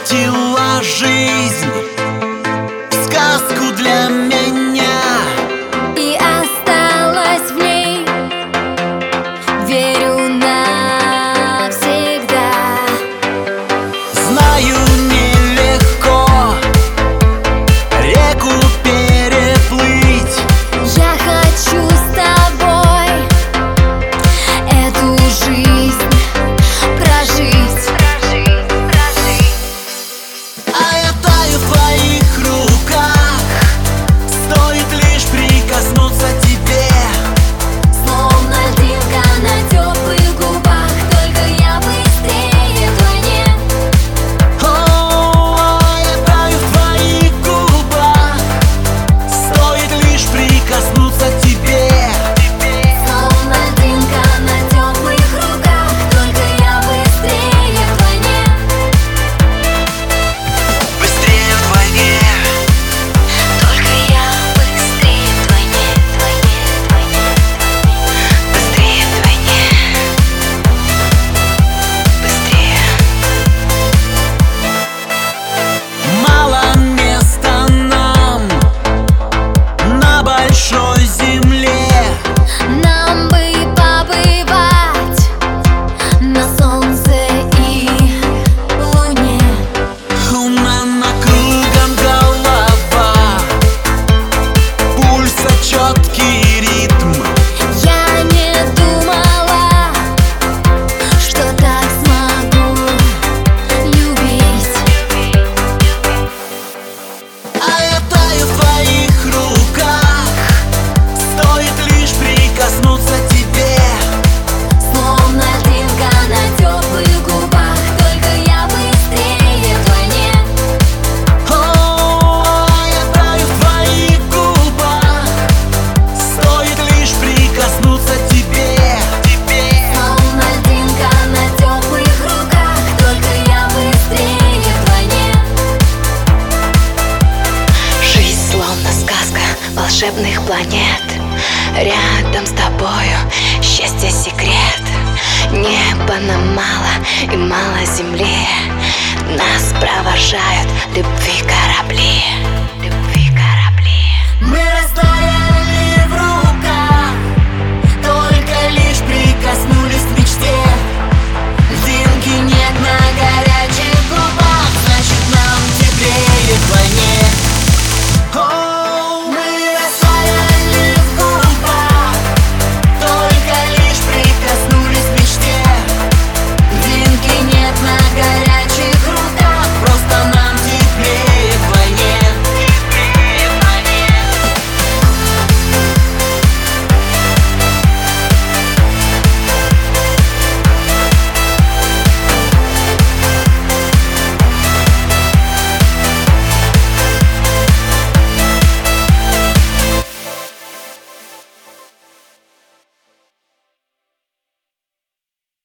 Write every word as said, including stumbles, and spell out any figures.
превратила жизнь в сказку для меня. И осталась в ней, верю навсегда. Знаю, нелегко реку переплыть. Я хочу с тобой эту жизнь прожить. А я таю в твоих руках, стоит лишь прикоснуться тебе. Словно льдинка на теплых губах, только я быстрее планет. О, я таю в твоих губах, стоит лишь прикоснуться тебе. Словно льдинка на теплых руках, только я быстрее планет. Быстрее вдвойне, Только я быстрее вдвойне, вдвойне, вдвойне, быстрее вдвойне, быстрее. мало места нам на большой земле. Нам бы побывать на солнце и луне. У меня кругом голова, пульса четкий ритм. Я не думала, что так смогу любить. А я таю в твоих руках, стоит лишь прикоснуться тебе. Словно льдинка на теплых губах, только я быстрее планет. О, я таю в твоих губах, стоит лишь прикоснуться тебе. Словно льдинка на теплых руках, только я быстрее планет. Жизнь словно сказка волшебных планет. Рядом с тобою счастье секрет. Неба нам мало и мало земли. Нас провожают любви корабли.